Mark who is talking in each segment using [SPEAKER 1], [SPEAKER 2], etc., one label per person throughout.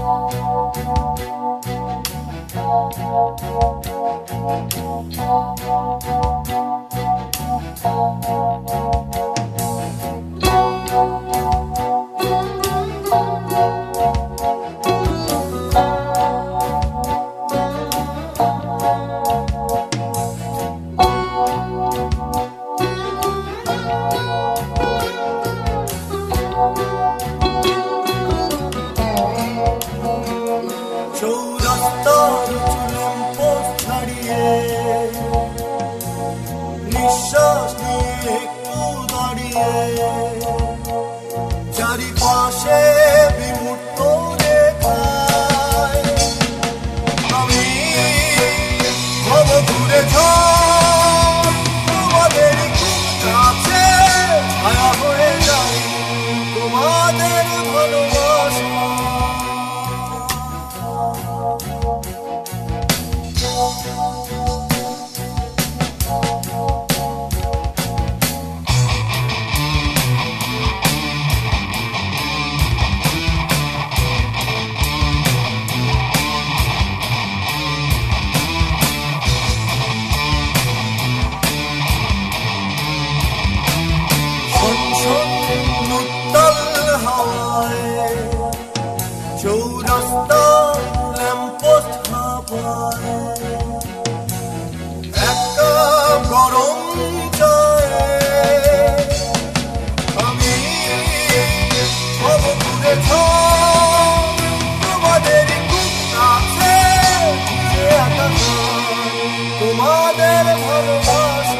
[SPEAKER 1] চৌরাস্তার lamppost ছাড়িয়ে নিঃশ্বাস নিয়ে একটু দাঁড়িয়ে চারিপাশে বিমূর্ত রেখায় আমি ভব ঘুরে ঝড় তোমাদের কাছে ছায়া হয়ে যাই তোমাদের ভালোবাসা। চৌরাস্তা ল্যাম্পপোস্ট হাওয়ায় এক কাপ গরম চায়ে আমি ভব ঘুরে ঝড় তোমাদের কাছে তোমাদের ভালোবাসা।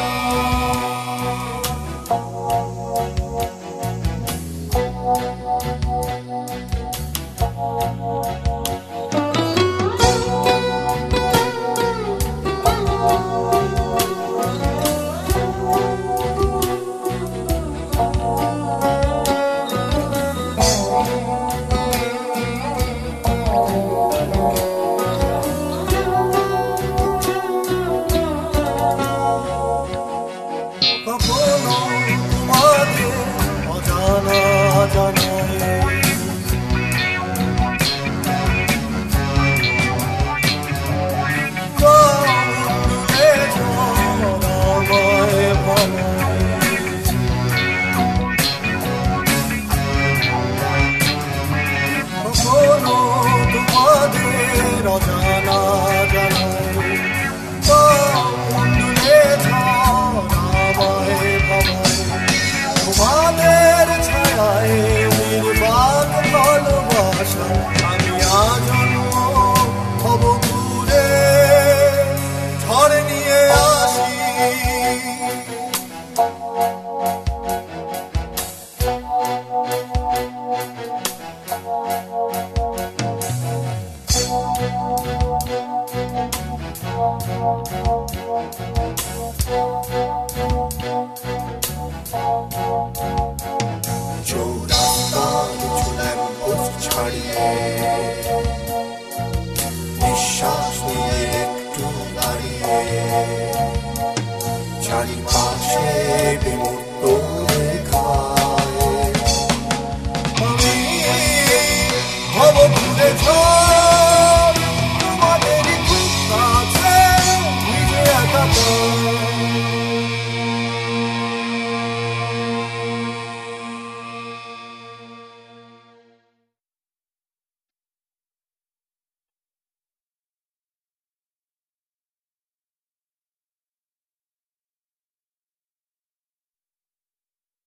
[SPEAKER 1] কখনো তোমাদের অজানা জানায় কখনো তোমাদের অজানা জানায় তোমাদের ছায়ায় নির্বাক ভালোবাসা আমি আজন্ম হব ঘুরে ঝড় নিয়ে আসি। চৌরাস্তার ল্যাম্পপোস্ট ছাড়িয়ে নিঃশ্বাস নিয়ে একটু দাঁড়িয়ে চারিপাশে বিমূর্ত রেখায় আমি ভব ঘুরে ঝড়